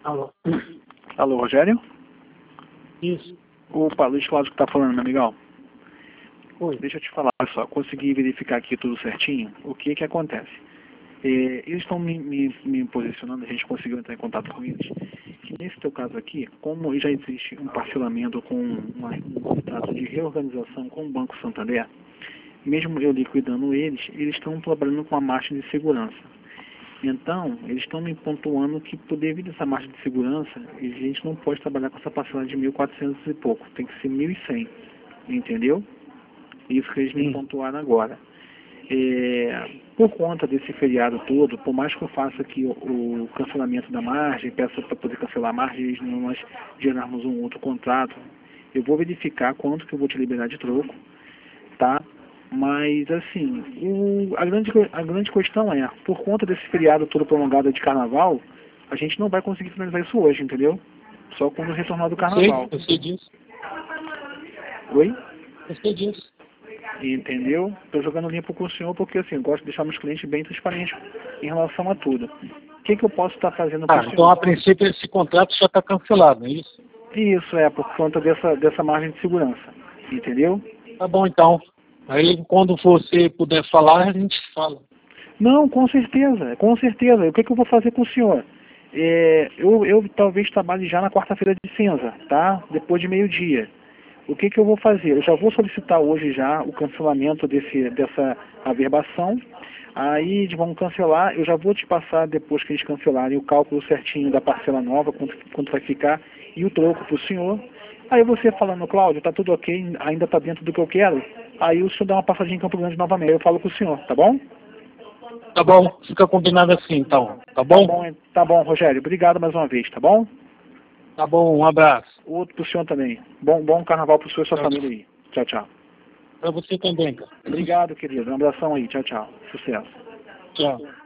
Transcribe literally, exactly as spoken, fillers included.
Alô? Alô, Rogério? Isso. Opa, Luiz Cláudio que tá falando, meu amigão. Oi. Deixa eu te falar, olha só, consegui verificar aqui tudo certinho. O que que acontece? É, eles estão me, me, me posicionando, a gente conseguiu entrar em contato com eles, que nesse teu caso aqui, como já existe um parcelamento com uma, um contrato de reorganização com o Banco Santander, mesmo eu liquidando eles, eles estão trabalhando com a margem de segurança. Então, eles estão me pontuando que, por devido a essa margem de segurança, a gente não pode trabalhar com essa parcela de mil e quatrocentos e pouco, tem que ser mil e cem, entendeu? Isso que eles me Sim. pontuaram agora. É, por conta desse feriado todo, por mais que eu faça aqui o, o cancelamento da margem, peça para poder cancelar a margem e nós gerarmos um outro contrato, eu vou verificar quanto que eu vou te liberar de troco, tá? Mas, assim, o, a, grande, a grande questão é, por conta desse feriado todo prolongado de carnaval, a gente não vai conseguir finalizar isso hoje, entendeu? Só quando retornar do Eu sei, carnaval. eu sei disso. Oi? Eu sei disso. Entendeu? Estou jogando limpo com o senhor porque, assim, eu gosto de deixar meus clientes bem transparentes em relação a tudo. O que, que eu posso estar fazendo para Ah, o então a senhor? princípio esse contrato já está cancelado, não é isso? Isso é por conta dessa, dessa margem de segurança, entendeu? Tá bom então. Aí quando você puder falar, a gente fala. Não, com certeza, com certeza. O que, que eu vou fazer com o senhor? É, eu, eu talvez trabalhe já na quarta-feira de cinza, tá? Depois de meio-dia. O que, que eu vou fazer? Eu já vou solicitar hoje já o cancelamento desse, dessa averbação. Aí eles vão cancelar, eu já vou te passar depois que eles cancelarem o cálculo certinho da parcela nova, quanto, quanto vai ficar, e o troco para o senhor. Aí você falando, Cláudio, tá tudo ok, ainda tá dentro do que eu quero. Aí o senhor dá uma passadinha em Campo Grande novamente, eu falo com o senhor, tá bom? Tá bom, fica combinado assim então. Tá Tá bom? bom, tá bom, Rogério. Obrigado mais uma vez, tá bom? Tá bom, um abraço. Outro pro senhor também. Bom, bom carnaval pro senhor e sua Tchau, família tchau. aí. Tchau, tchau. Pra você também, cara. Obrigado, querido. Um abração aí. Tchau, tchau. Sucesso. Tchau.